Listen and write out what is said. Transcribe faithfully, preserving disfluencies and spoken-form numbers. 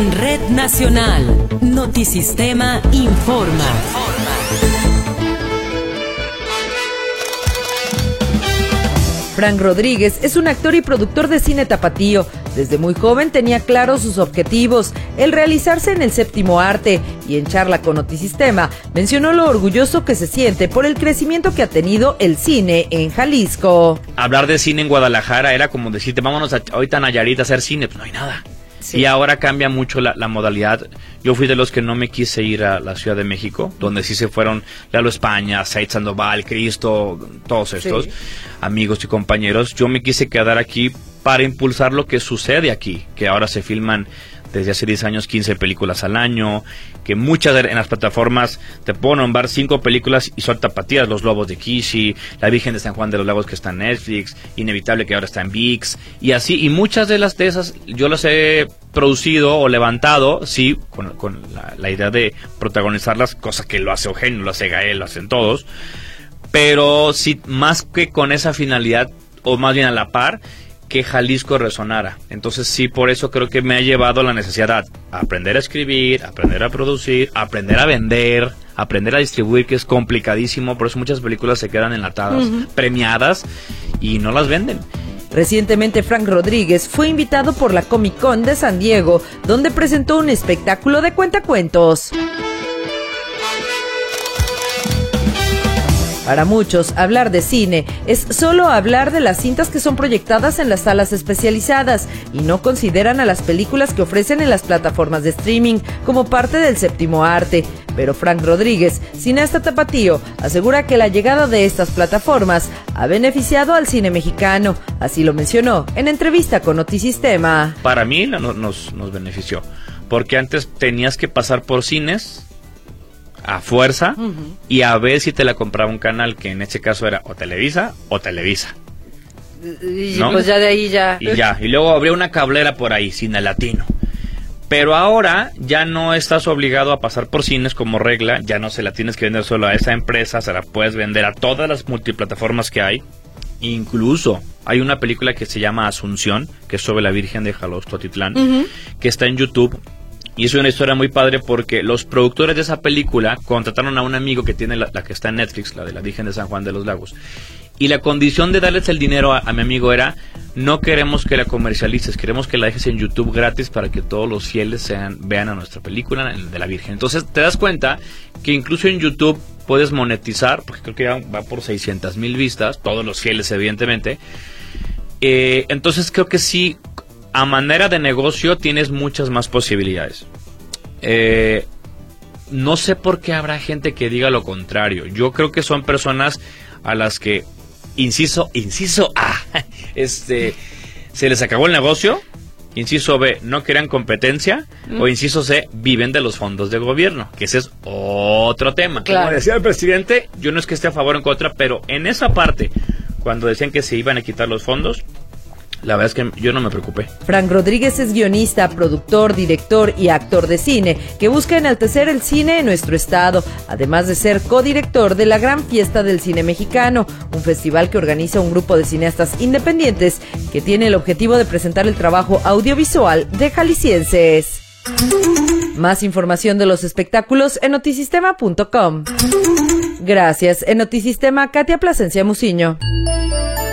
En Red Nacional, Notisistema informa. Frank Rodríguez es un actor y productor de cine tapatío. Desde muy joven tenía claros sus objetivos, el realizarse en el séptimo arte, y en charla con Notisistema mencionó lo orgulloso que se siente por el crecimiento que ha tenido el cine en Jalisco. Hablar de cine en Guadalajara era como decirte, vámonos a, ahorita a Nayarit a hacer cine, pues no hay nada. Sí. Y ahora cambia mucho la, la modalidad. Yo fui de los que no me quise ir a la Ciudad de México, donde sí se fueron Lalo España, Said Sandoval, Cristo, todos estos sí. amigos y compañeros. Yo me quise quedar aquí para impulsar lo que sucede aquí, que ahora se filman desde hace diez años quince películas al año, que muchas de, en las plataformas te puedo nombrar cinco películas y son tapatías, Los Lobos de Kishi, La Virgen de San Juan de los Lagos que está en Netflix, Inevitable que ahora está en ViX, y así, y muchas de las de esas yo las he producido o levantado, sí, con, con la, la idea de protagonizarlas, cosa que lo hace Eugenio, lo hace Gael, lo hacen todos, pero sí, más que con esa finalidad, o más bien a la par, que Jalisco resonara. Entonces sí, por eso creo que me ha llevado a la necesidad a aprender a escribir, aprender a producir, aprender a vender, aprender a distribuir, que es complicadísimo, por eso muchas películas se quedan enlatadas, uh-huh. premiadas, y no las venden. Recientemente Frank Rodríguez fue invitado por la Comic Con de San Diego, donde presentó un espectáculo de cuentacuentos. Para muchos, hablar de cine es solo hablar de las cintas que son proyectadas en las salas especializadas y no consideran a las películas que ofrecen en las plataformas de streaming como parte del séptimo arte. Pero Frank Rodríguez, cineasta tapatío, asegura que la llegada de estas plataformas ha beneficiado al cine mexicano. Así lo mencionó en entrevista con Notisistema. Para mí nos, nos benefició, porque antes tenías que pasar por cines a fuerza, uh-huh. y a ver si te la compraba un canal, que en este caso era o Televisa o Televisa. Y ¿no? Pues ya de ahí ya. Y ya, y luego habría una cablera por ahí, Cine Latino. Pero ahora ya no estás obligado a pasar por cines como regla, ya no se la tienes que vender solo a esa empresa, se la puedes vender a todas las multiplataformas que hay. Incluso hay una película que se llama Asunción, que es sobre la Virgen de Jalostotitlán, uh-huh. que está en YouTube. Y es una historia muy padre porque los productores de esa película contrataron a un amigo que tiene la, la que está en Netflix, la de la Virgen de San Juan de los Lagos. Y la condición de darles el dinero a, a mi amigo era, no queremos que la comercialices, queremos que la dejes en YouTube gratis para que todos los fieles sean, vean a nuestra película de la Virgen. Entonces te das cuenta que incluso en YouTube puedes monetizar, porque creo que ya va por seiscientas mil vistas, todos los fieles evidentemente. Eh, entonces creo que sí, a manera de negocio tienes muchas más posibilidades. Eh, no sé por qué habrá gente que diga lo contrario. Yo creo que son personas a las que, inciso, inciso A, este, se les acabó el negocio. Inciso B, no querían competencia. Mm. O inciso C, viven de los fondos de gobierno, que ese es otro tema. Claro. Como decía el presidente, yo no es que esté a favor o en contra, pero en esa parte, cuando decían que se iban a quitar los fondos, la verdad es que yo no me preocupé. Frank Rodríguez es guionista, productor, director y actor de cine que busca enaltecer el cine en nuestro estado, además de ser codirector de la Gran Fiesta del Cine Mexicano, un festival que organiza un grupo de cineastas independientes que tiene el objetivo de presentar el trabajo audiovisual de jaliscienses. Más información de los espectáculos en notisistema punto com. Gracias. En Notisistema, Katia Plasencia Muciño.